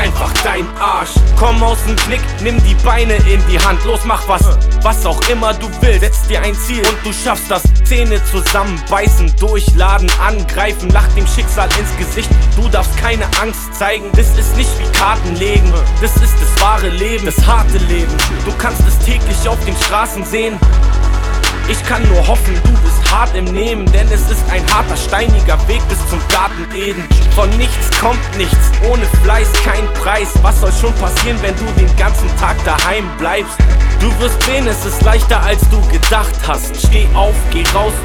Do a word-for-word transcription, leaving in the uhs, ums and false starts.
einfach dein Arsch. Komm aus dem Knick, nimm die Beine in die Hand. Los, mach was, was auch immer du willst. Setz dir ein Ziel und du schaffst das. Zähne zusammenbeißen, durchladen, angreifen. Lach dem Schicksal ins Gesicht, du darfst keine Angst zeigen. Das ist nicht wie Karten legen, das ist das wahre Leben, das harte Leben. Du kannst es täglich auf den Straßen sehen. Ich kann nur hoffen, du bist hart im Nehmen, denn es ist ein harter, steiniger Weg bis zum Garten Eden. Von nichts kommt nichts, ohne Fleiß kein Preis. Was soll schon passieren, wenn du den ganzen Tag daheim bleibst? Du wirst sehen, es ist leichter als du gedacht hast. Steh auf, geh raus